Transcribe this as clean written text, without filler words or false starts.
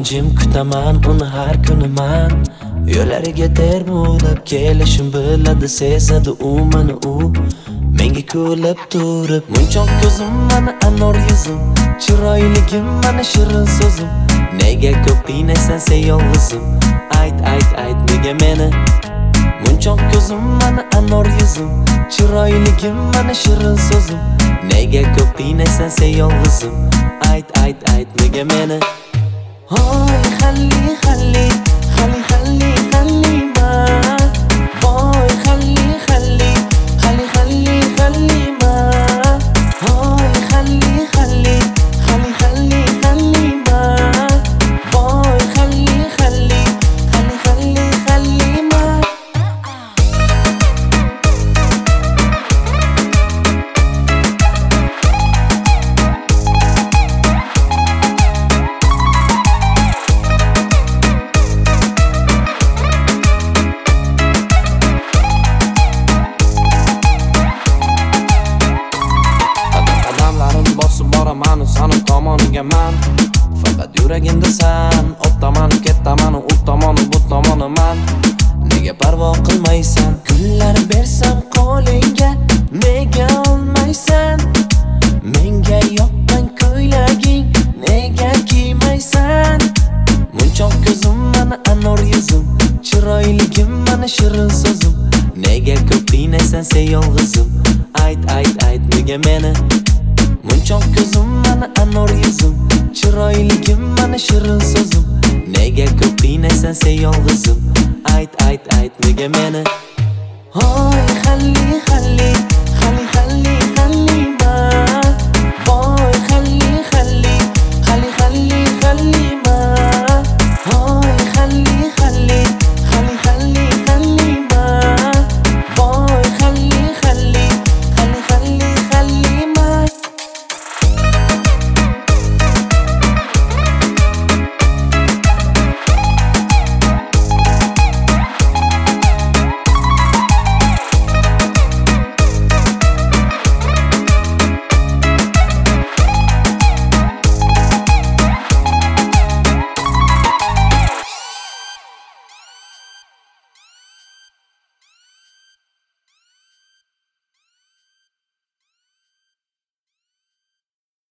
jim kutaman uni har kuni man. Yo'lariga termulib kelishim biladi, sezadi u meni u. Menga kulib turib, munchoq ko'zim mana anor yuzim, chiroyligim mana shirin so'zim. Nega ko'p qiynaysan sen yolg'izim? Ayt nega meni? Munchoq ko'zim mana anor yuzim, chiroyligim mana shirin so'zim. Nega ko'p qiynaysan sen yolg'izim? Ayt nega meni? Hoy xalli ma. Voy xalli ma. Hoy xalli ma. Voy xalli ma. Boraman sanib tomoniga man, faqat yuragimda san. O'taman, ketaman, u tomoni bu tomoni man. Nega parvo qilmaysan? Kunlar bersam qo'lingga, nega olmaysan? Menga yoqqan ko'ylaging, nega kiymaysan? Munchoq ko'zim mana anor yuzim, chiroyligim mana shirin so'zim. Nega ko'p qiynaysan sen yolg'izim? Ayt nega meni? Munchoq ko'zim mana anor yuzim, chiroyligim mana shirin so'zim. Nega ko'p qiynaysan sen yolg'izim? Ayt nega meni? Hoy xalli